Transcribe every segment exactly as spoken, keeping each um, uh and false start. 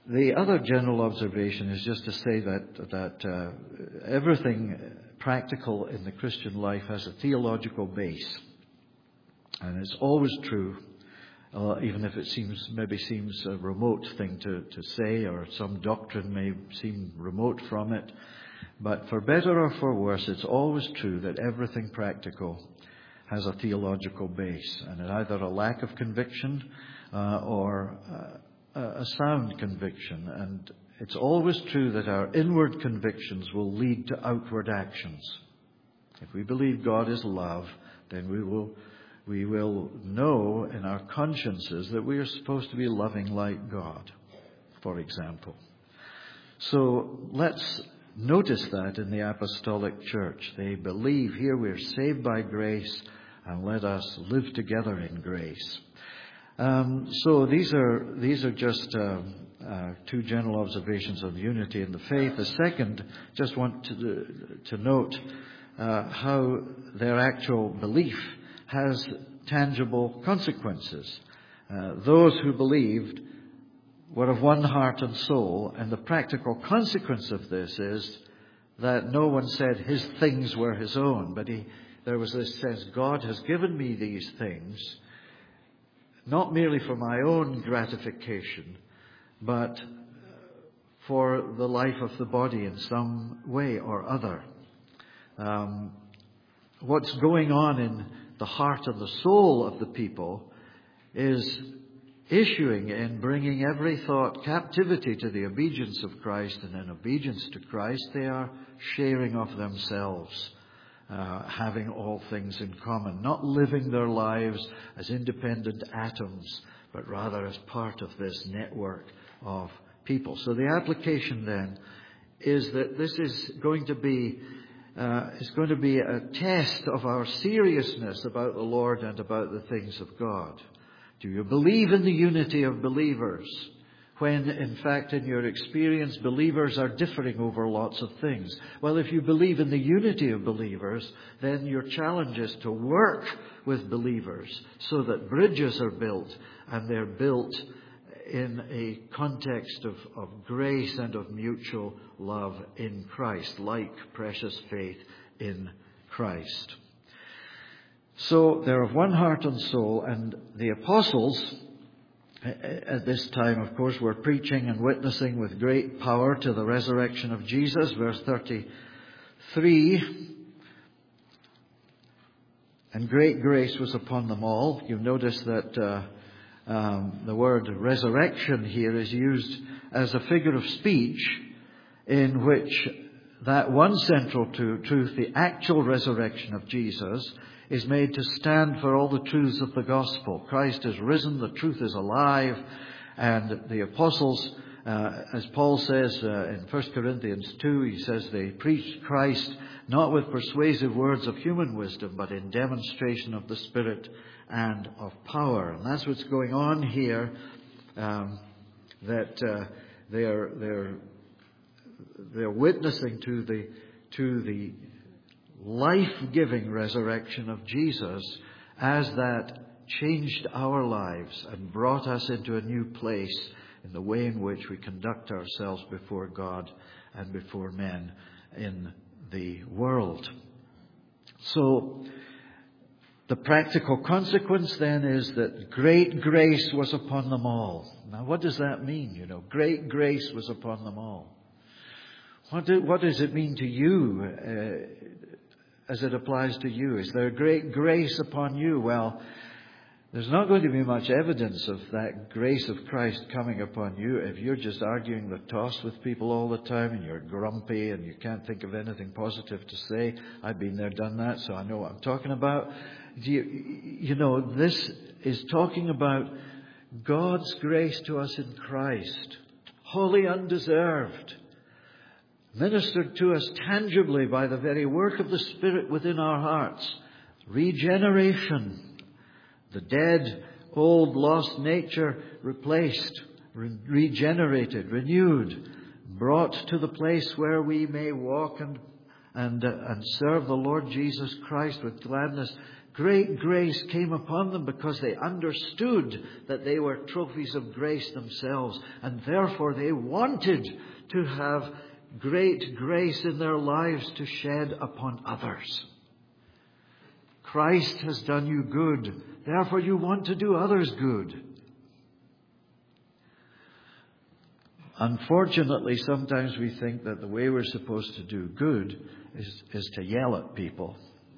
the other general observation is just to say that that uh, everything practical in the Christian life has a theological base, and it's always true, uh, even if it seems maybe seems a remote thing to, to say, or some doctrine may seem remote from it. But for better or for worse, it's always true that everything practical has a theological base, and either a lack of conviction uh, or uh, a sound conviction. And it's always true that our inward convictions will lead to outward actions. If we believe God is love, then we will we will know in our consciences that we are supposed to be loving like God, for example. So let's notice that in the Apostolic Church. They believe here we're saved by grace, and let us live together in grace. Um, so these are these are just uh, uh, two general observations on the unity in the faith. The second, just want to to note uh, how their actual belief has tangible consequences. Uh, those who believed were of one heart and soul, and the practical consequence of this is that no one said his things were his own, but he, there was this sense, God has given me these things, not merely for my own gratification, but for the life of the body in some way or other. Um, what's going on in the heart and the soul of the people is issuing in bringing every thought captivity to the obedience of Christ, and in obedience to Christ they are sharing of themselves, uh, having all things in common, not living their lives as independent atoms, but rather as part of this network of people. So the application then is that this is going to be uh, is going to be a test of our seriousness about the Lord and about the things of God. Do you believe in the unity of believers when, in fact, in your experience, believers are differing over lots of things? Well, if you believe in the unity of believers, then your challenge is to work with believers so that bridges are built, and they're built in a context of, of grace and of mutual love in Christ, like precious faith in Christ. So they're of one heart and soul, and the apostles at this time, of course, were preaching and witnessing with great power to the resurrection of Jesus. Verse thirty-three, and great grace was upon them all. You notice that uh, um, the word resurrection here is used as a figure of speech in which that one central truth, the actual resurrection of Jesus, is made to stand for all the truths of the gospel. Christ is risen, the truth is alive, and the apostles, uh, as Paul says uh, in First Corinthians two, he says they preached Christ not with persuasive words of human wisdom, but in demonstration of the Spirit and of power. And that's what's going on here, um, that uh, they're they're they're witnessing to the to the life-giving resurrection of Jesus as that changed our lives and brought us into a new place in the way in which we conduct ourselves before God and before men in the world. So the practical consequence then is that great grace was upon them all. Now what does that mean? You know, great grace was upon them all. What, do, what does it mean to you uh, as it applies to you? Is there great grace upon you? Well, there's not going to be much evidence of that grace of Christ coming upon you if you're just arguing the toss with people all the time and you're grumpy and you can't think of anything positive to say. I've been there, done that, so I know what I'm talking about. You, you know, this is talking about God's grace to us in Christ, wholly undeserved, ministered to us tangibly by the very work of the Spirit within our hearts. Regeneration. The dead, old, lost nature replaced, re- regenerated, renewed, brought to the place where we may walk and and uh, and serve the Lord Jesus Christ with gladness. Great grace came upon them because they understood that they were trophies of grace themselves, and therefore they wanted to have great grace in their lives to shed upon others. Christ has done you good, therefore you want to do others good. Unfortunately, sometimes we think that the way we're supposed to do good is, is to yell at people.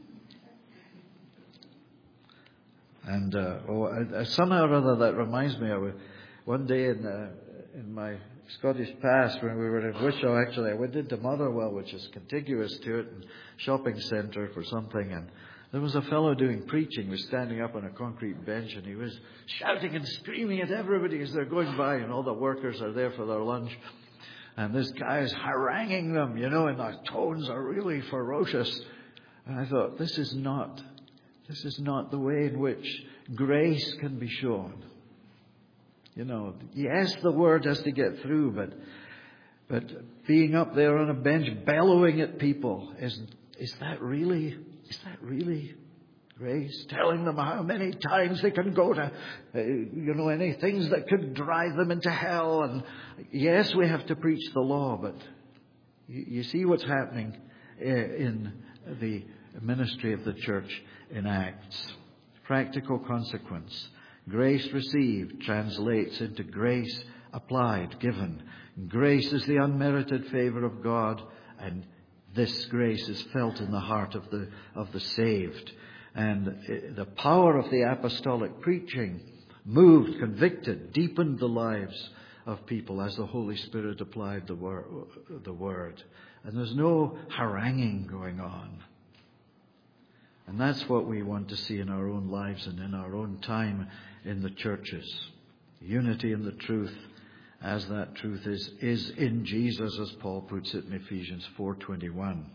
And uh, oh, uh, somehow or other that reminds me of one day in uh, in my Scottish past when we were in Wishaw. Actually, I went into Motherwell, which is contiguous to it, and shopping centre for something. And there was a fellow doing preaching. He was standing up on a concrete bench, and he was shouting and screaming at everybody as they're going by, and all the workers are there for their lunch. And this guy is haranguing them, you know, and the tones are really ferocious. And I thought, this is not. This is not the way in which grace can be shown. You know, yes, the word has to get through, but but being up there on a bench bellowing at people, is is that really is that really grace? Telling them how many times they can go to, uh, you know, any things that could drive them into hell. And yes, we have to preach the law, but you, you see what's happening in the ministry of the church in Acts. Practical consequence. Grace received translates into grace applied, given. Grace is the unmerited favour of God, and this grace is felt in the heart of the of the saved. And the power of the apostolic preaching moved, convicted, deepened the lives of people as the Holy Spirit applied the word. The word. And there's no haranguing going on. And that's what we want to see in our own lives and in our own time in the churches. Unity in the truth, as that truth is, is in Jesus, as Paul puts it in Ephesians four twenty-one.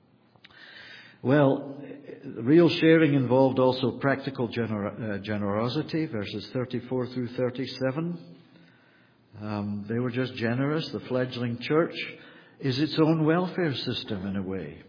Well, real sharing involved also practical gener- uh, generosity, verses thirty-four through thirty-seven. Um, they were just generous. The fledgling church is its own welfare system in a way.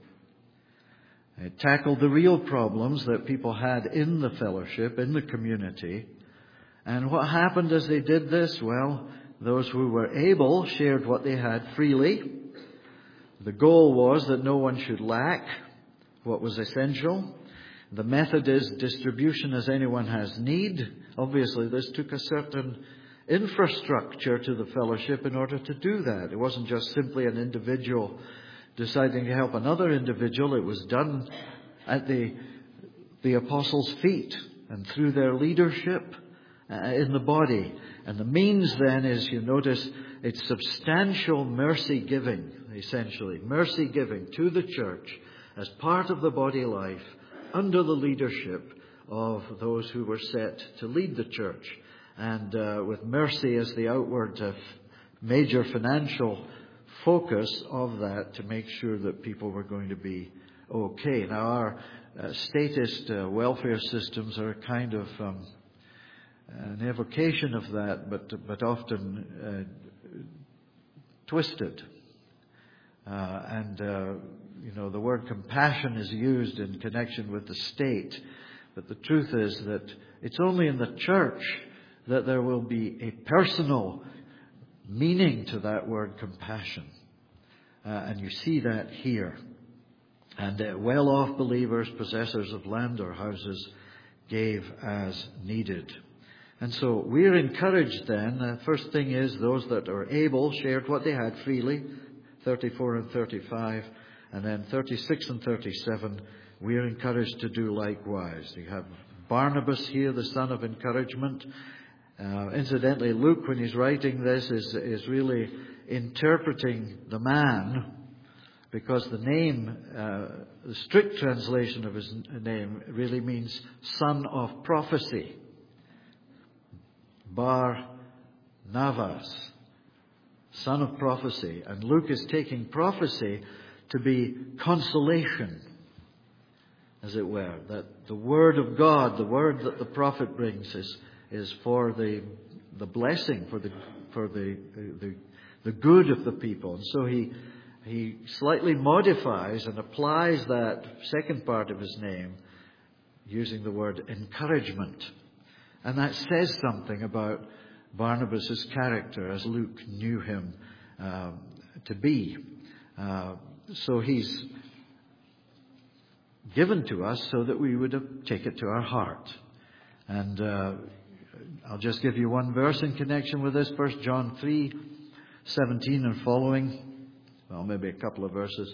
It tackled the real problems that people had in the fellowship, in the community. And what happened as they did this? Well, those who were able shared what they had freely. The goal was that no one should lack what was essential. The method is distribution as anyone has need. Obviously, this took a certain infrastructure to the fellowship in order to do that. It wasn't just simply an individual deciding to help another individual. It was done at the the apostles' feet and through their leadership uh, in the body. And the means then is, you notice, it's substantial mercy giving, essentially. Mercy giving to the church as part of the body life under the leadership of those who were set to lead the church. And uh, with mercy as the outward uh, major financial focus of that to make sure that people were going to be okay. Now, our uh, statist uh, welfare systems are a kind of um, an evocation of that, but but often uh, twisted. Uh, and, uh, you know, the word compassion is used in connection with the state. But the truth is that it's only in the church that there will be a personal meaning to that word compassion. Uh, and you see that here. And uh, well-off believers, possessors of land or houses, gave as needed. And so we're encouraged then. The uh, first thing is those that are able shared what they had freely, thirty-four and thirty-five. And then thirty-six and thirty-seven, we're encouraged to do likewise. You have Barnabas here, the son of encouragement. Uh, incidentally, Luke, when he's writing this, is is really interpreting the man, because the name, uh, the strict translation of his name really means son of prophecy. Bar Navas, son of prophecy. And Luke is taking prophecy to be consolation, as it were. That the word of God, the word that the prophet brings, is is for the the blessing, for the for the the, the good of the people. And so he he slightly modifies and applies that second part of his name, using the word encouragement. And that says something about Barnabas' character as Luke knew him uh, to be. Uh, so he's given to us so that we would take it to our heart. And uh, I'll just give you one verse in connection with this. First John three seventeen and following. Well, maybe a couple of verses.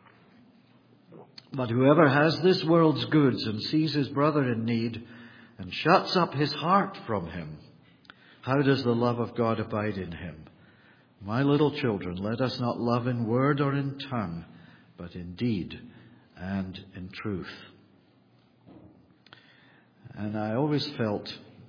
But whoever has this world's goods and sees his brother in need and shuts up his heart from him, how does the love of God abide in him? My little children, let us not love in word or in tongue, but in deed and in truth. And I always felt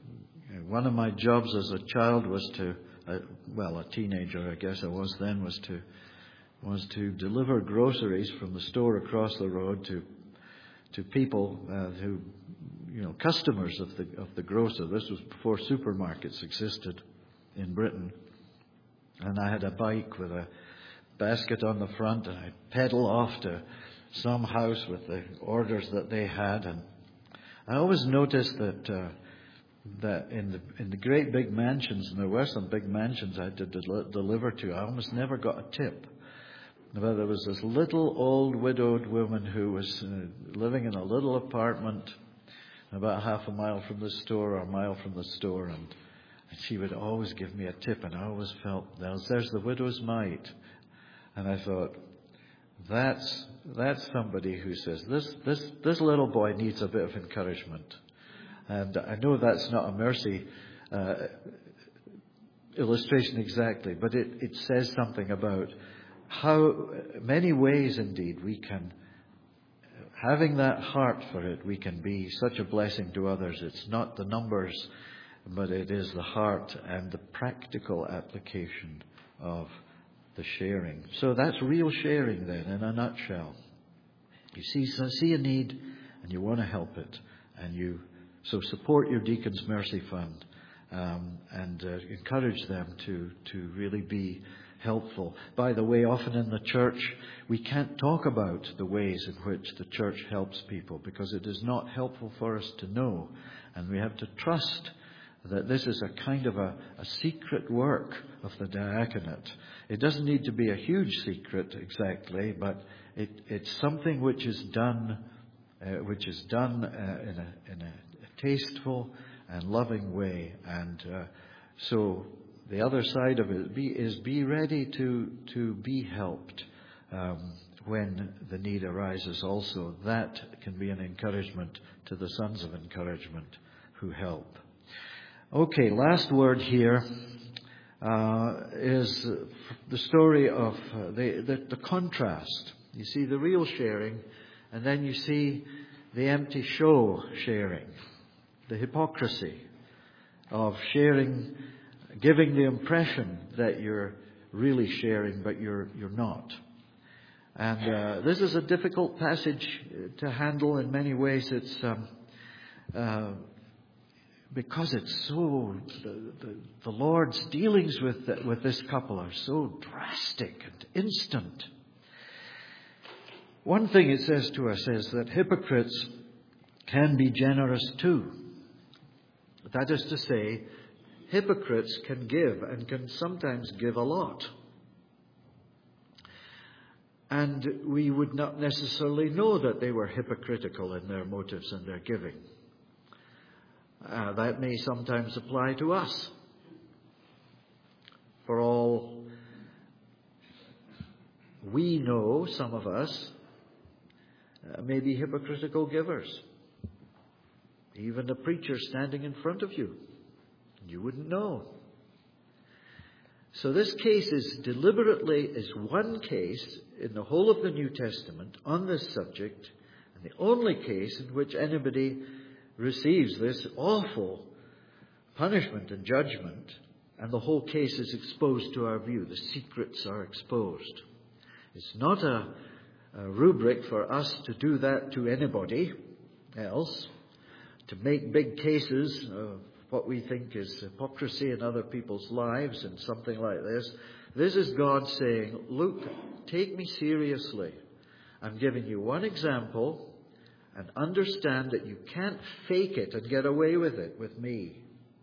one of my jobs as a child was to, uh, well, a teenager I guess I was then, was to was to deliver groceries from the store across the road to to people uh, who, you know, customers of the of the grocer. This was before supermarkets existed in Britain. And I had a bike with a basket on the front, and I'd pedal off to some house with the orders that they had. And I always noticed that uh, that in the in the great big mansions, and there were some big mansions I had to del- deliver to, I almost never got a tip. But there was this little old widowed woman who was uh, living in a little apartment about half a mile from the store or a mile from the store, and, and she would always give me a tip, and I always felt, there's, there's the widow's mite. And I thought, that's that's somebody who says, this this this little boy needs a bit of encouragement. And I know that's not a mercy uh, illustration exactly, but it, it says something about how many ways indeed we can, having that heart for it, we can be such a blessing to others. It's not the numbers, but it is the heart and the practical application of the sharing. So that's real sharing then, in a nutshell. You see, see a need and you want to help it, and you so support your Deacon's Mercy Fund um, and uh, encourage them to to really be helpful. By the way, often in the church, we can't talk about the ways in which the church helps people because it is not helpful for us to know. And we have to trust that this is a kind of a, a secret work of the diaconate. It doesn't need to be a huge secret exactly, but it, it's something which is done, uh, which is done uh, in a in a tasteful and loving way. And uh, so the other side of it be, is be ready to to be helped um, when the need arises also. That can be an encouragement to the sons of encouragement who help. Okay, last word here uh, is the story of uh, the, the the contrast. You see the real sharing, and then you see the empty show sharing, the hypocrisy of sharing, giving the impression that you're really sharing, but you're you're not. And uh, this is a difficult passage to handle in many ways. It's um, uh, because it's so the, the, the Lord's dealings with the, with this couple are so drastic and instant. One thing it says to us is that hypocrites can be generous too. That is to say, hypocrites can give and can sometimes give a lot. And we would not necessarily know that they were hypocritical in their motives and their giving. Uh, that may sometimes apply to us. For all we know, some of us uh, may be hypocritical givers. Even a preacher standing in front of you, you wouldn't know. So this case is deliberately is one case in the whole of the New Testament on this subject, and the only case in which anybody receives this awful punishment and judgment, and the whole case is exposed to our view. The secrets are exposed. It's not a, a rubric for us to do that to anybody else, to make big cases of what we think is hypocrisy in other people's lives and something like this. This is God saying, look, take me seriously. I'm giving you one example, and understand that you can't fake it and get away with it with me.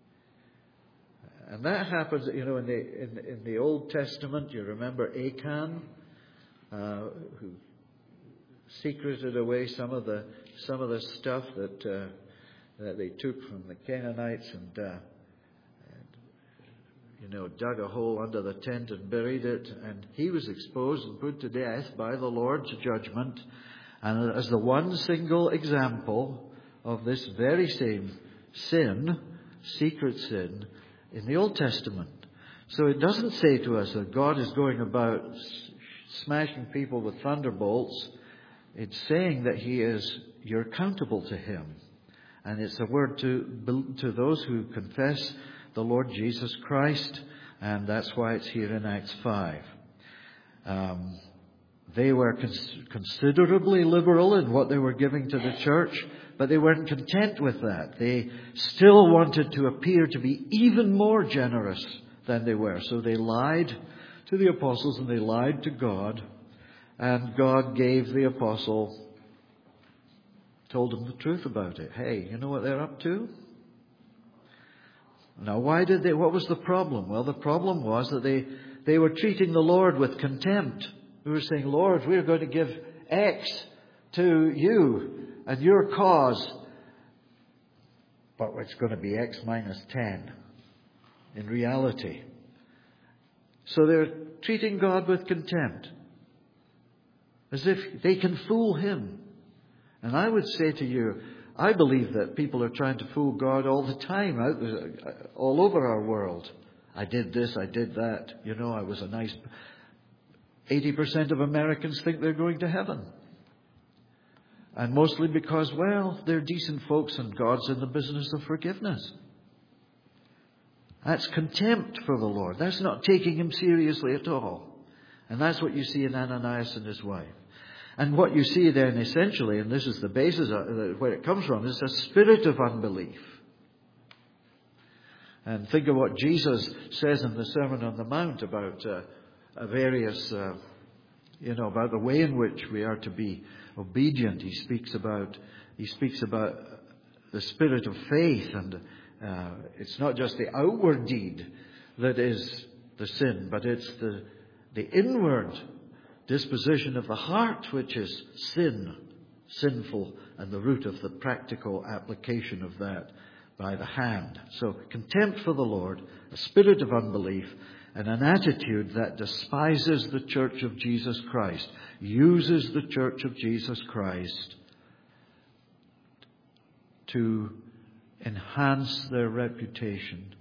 And that happens, you know, in the in, in the Old Testament. You remember Achan, uh, who secreted away some of the some of the stuff that uh, that they took from the Canaanites, and, uh, and you know, dug a hole under the tent and buried it. And he was exposed and put to death by the Lord's judgment. And as the one single example of this very same sin, secret sin, in the Old Testament. So it doesn't say to us that God is going about smashing people with thunderbolts. It's saying that He is, you're accountable to Him. And it's a word to, to those who confess the Lord Jesus Christ. And that's why it's here in Acts five. Um, they were cons- considerably liberal in what they were giving to the church. But they weren't content with that. They still wanted to appear to be even more generous than they were. So they lied to the apostles and they lied to God. And God gave the apostle, told them the truth about it. Hey, you know what they're up to? Now, why did they? What was the problem? Well, the problem was that they, they were treating the Lord with contempt. They were saying, Lord, we're going to give X to you and your cause, but it's going to be X minus ten in reality. So they're treating God with contempt, as if they can fool Him. And I would say to you, I believe that people are trying to fool God all the time, out there, all over our world. I did this, I did that. You know, I was a nice... eighty percent of Americans think they're going to heaven. And mostly because, well, they're decent folks and God's in the business of forgiveness. That's contempt for the Lord. That's not taking Him seriously at all. And that's what you see in Ananias and his wife. And what you see then essentially, and this is the basis of where it comes from, is a spirit of unbelief. And think of what Jesus says in the Sermon on the Mount about uh, various, uh, you know, about the way in which we are to be obedient. He speaks about he speaks about the spirit of faith, and uh, it's not just the outward deed that is the sin, but it's the the inward disposition of the heart which is sin, sinful, and the root of the practical application of that by the hand. So contempt for the Lord, a spirit of unbelief, and an attitude that despises the church of Jesus Christ, uses the church of Jesus Christ to enhance their reputation.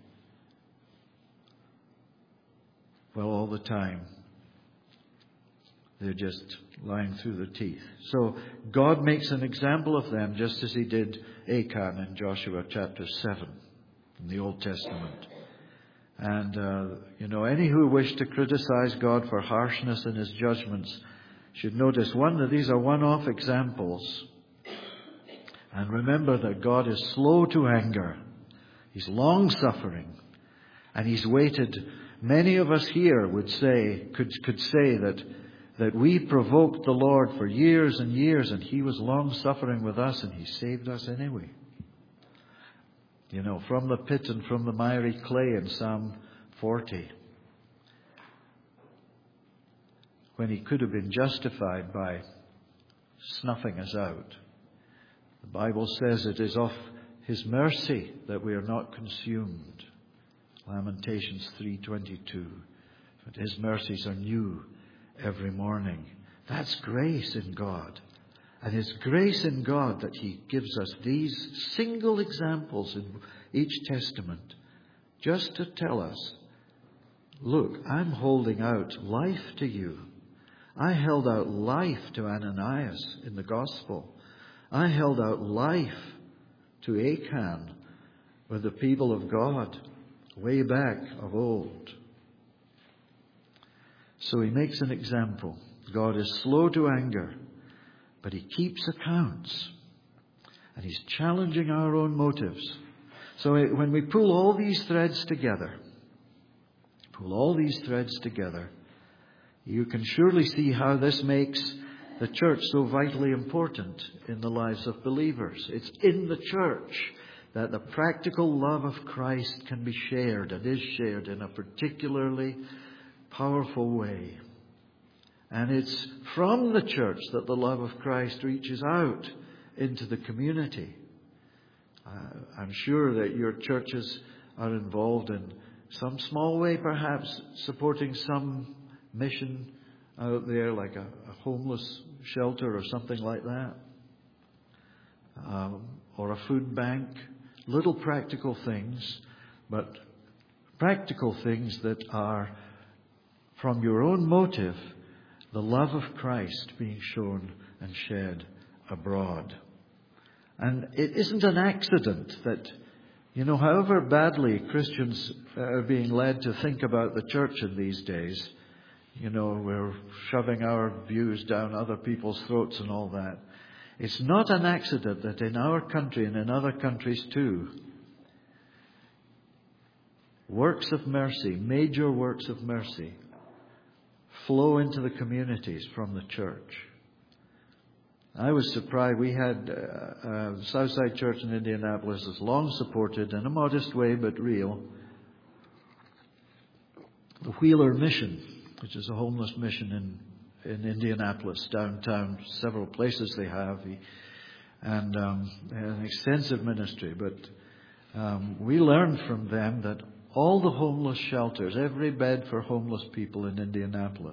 Well, all the time, they're just lying through the teeth. So God makes an example of them, just as He did Achan in Joshua chapter seven in the Old Testament. And, uh, you know, any who wish to criticize God for harshness in His judgments should notice, one, that these are one-off examples. And remember that God is slow to anger. He's long-suffering. And He's waited. Many of us here would say, could, could say that, that we provoked the Lord for years and years, and He was long-suffering with us, and He saved us anyway. You know, from the pit and from the miry clay in Psalm forty. When He could have been justified by snuffing us out. The Bible says it is of His mercy that we are not consumed. Lamentations three twenty-two. But His mercies are new every morning. That's grace in God. And it's grace in God that He gives us these single examples in each testament, just to tell us, look, I'm holding out life to you. I held out life to Ananias in the gospel. I held out life to Achan with the people of God way back of old. So He makes an example. God is slow to anger, but He keeps accounts. And He's challenging our own motives. So when we pull all these threads together, pull all these threads together, you can surely see how this makes the church so vitally important in the lives of believers. It's in the church that the practical love of Christ can be shared and is shared in a particularly powerful way. And it's from the church that the love of Christ reaches out into the community. Uh, I'm sure that your churches are involved in some small way, perhaps supporting some mission out there, like a, a homeless shelter or something like that, um, or a food bank. Little practical things, but practical things that are from your own motive, the love of Christ being shown and shed abroad. And it isn't an accident that, you know, however badly Christians are being led to think about the church in these days, you know, we're shoving our views down other people's throats and all that. It's not an accident that in our country and in other countries too, works of mercy, major works of mercy, flow into the communities from the church. I was surprised. We had uh, uh, Southside Church in Indianapolis has long supported, in a modest way but real, the Wheeler Mission, which is a homeless mission in in Indianapolis, downtown, several places they have, and um, an extensive ministry. But um, we learned from them that all the homeless shelters, every bed for homeless people in Indianapolis,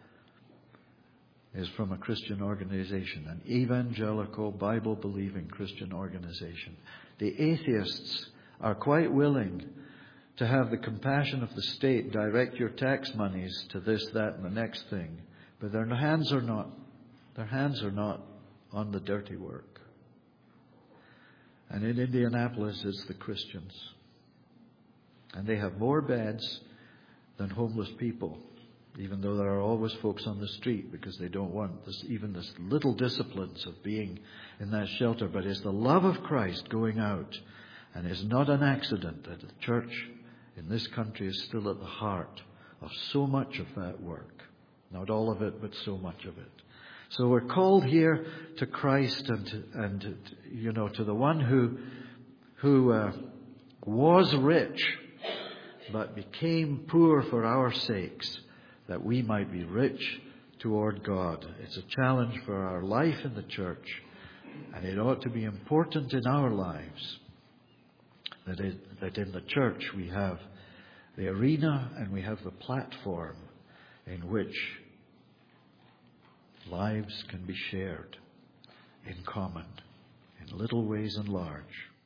is from a Christian organization, an evangelical, Bible-believing Christian organization. The atheists are quite willing to have the compassion of the state direct your tax monies to this, that, and the next thing. But their hands are not, their hands are not on the dirty work. And in Indianapolis, it's the Christians. And they have more beds than homeless people, even though there are always folks on the street because they don't want this, even this little disciplines of being in that shelter. But it's the love of Christ going out. And it's not an accident that the church in this country is still at the heart of so much of that work. Not all of it, but so much of it. So we're called here to Christ and, to, and to, you know, to the one who, who uh, was rich, but became poor for our sakes, that we might be rich toward God. It's a challenge for our life in the church, and it ought to be important in our lives that, it, that in the church we have the arena and we have the platform in which lives can be shared in common, in little ways and large.